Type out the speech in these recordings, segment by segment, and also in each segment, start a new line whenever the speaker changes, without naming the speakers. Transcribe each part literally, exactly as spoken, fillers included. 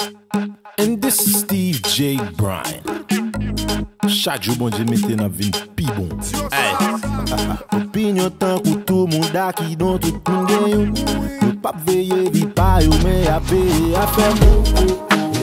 And this is Steve J. Bryan. Chaque jour, bon Dieu, mettez dans vie pi bon. Hey. Opinion tant que tout le monde a qui dans tout le monde gagne. Le pape veille vite pas, mais à payer à faire mon.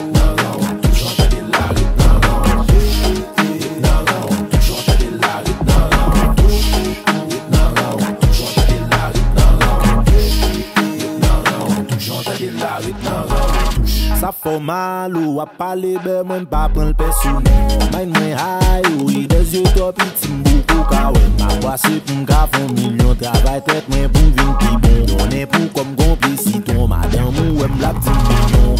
Ça fait mal ou à parler ben moi pas prendre personnel. Mind moi high ou des yeux top petit beaucoup ka ouais. Ma voix c'est pour m'ga font million travail tête moi pour vinn pi bon. On est pour comme complice ton madame ou aime la petite million.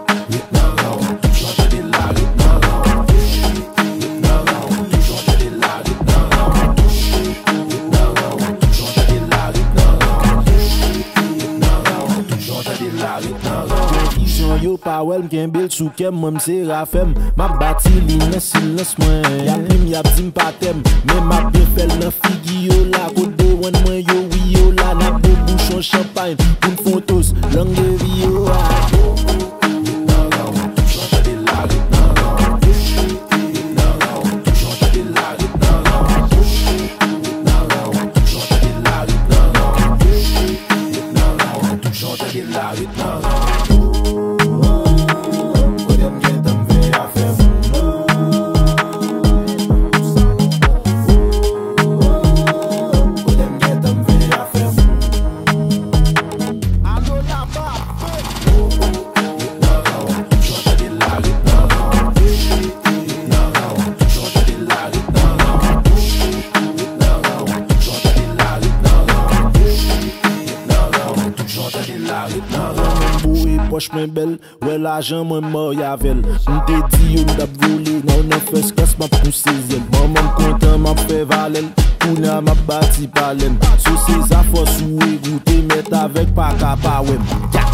Yo pa wel m'ken bel sou kem, moi m'se rafem. Ma bati li nan silence mwen. Y'a pim y'a dim pa tem. Mais ma bien fel nan figi yo la. Kode wan mwen yo oui yo la. Na bo bouchon champagne. Poun photos, langue de vie yo la. Poche mwen belle, ouais l'argent mwen mort yavel. M'te dit yo m'dap volé, nan on a fait skas m'a poussé zel. Maman content m'a fait valel, kouna m'a bati palem. Sous ces affaires sous égoutté, met avec pas kapawem.